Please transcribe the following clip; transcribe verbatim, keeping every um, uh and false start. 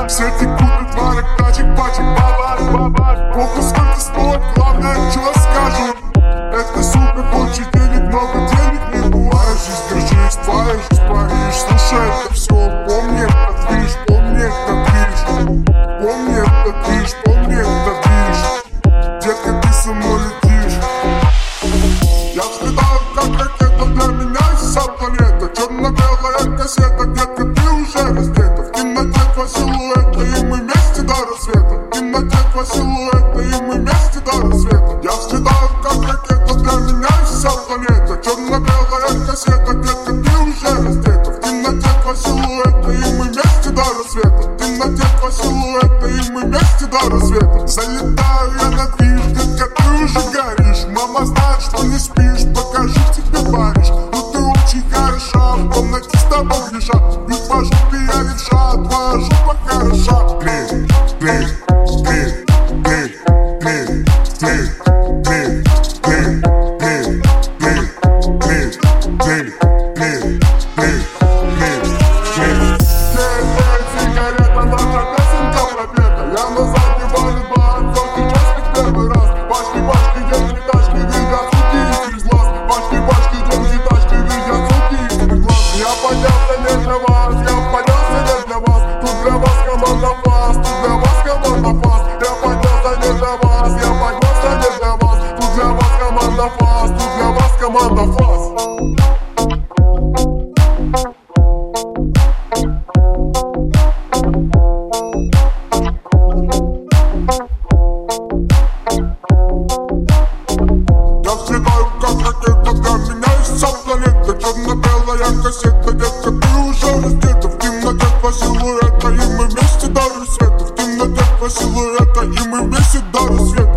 Все текут марок, тачек, пачек, бабаш, бабаш. Похуй сколько стоит, главное, что скажут. Это сука хочет денег, много денег не бывает. Жизнь, держись, твоя жизнь, Париж. Слушай, это все, помни, это движ, помни, это движ. Помни, это движ, помни, это движ. Детка, ты со мной летишь. Я взлетаю, как ракета, для меня вся планета. Черно-белая кассета, детка, ты уже раздета. В темноте два силуэта, и мы вместе до рассвета. В темноте два силуэта, и мы вместе до рассвета. Я взлетаю, как ракета, для меня вся планета. Черно-белая кассета, детка, ты уже раздета. В темноте два силуэта, и мы вместе до рассвета. В темноте два силуэта, и мы вместе до рассвета. Залетаю я на движ, детка, ты уже горишь. Мама знает, что не спишь, покажу тебе Париж. Ну ты очень хороша, в комнате с тобой лежа. Ведь твоя жопа я левша, твоя жопа хороша. Блин, блин, блин, блин, блин, блин, блин, блин, блин, блин, блин, блин, блин, блин, блин, блин. Сигарета, наша песенка пропета. Я на задней баре бар, только час как первый раз. Пачки, пачки, деньги, тачки, видят суки из глаз. Пачки, пачки, деньги, тачки, видят суки из глаз. Я поднялся не для вас, я поднялся не для вас. Тут для вас команда фас, тут для вас команда фас. Я поднялся не для вас, я поднялся не для вас. Тут для вас команда фас, тут для вас команда фас. Я взлетаю, как ракета, для меня и вся планета. Черно-белая кассета, детка, ты уже раздета. В темноте два силуэта, и мы вместе до рассвета. В темноте два силуэта, и мы вместе до рассвета.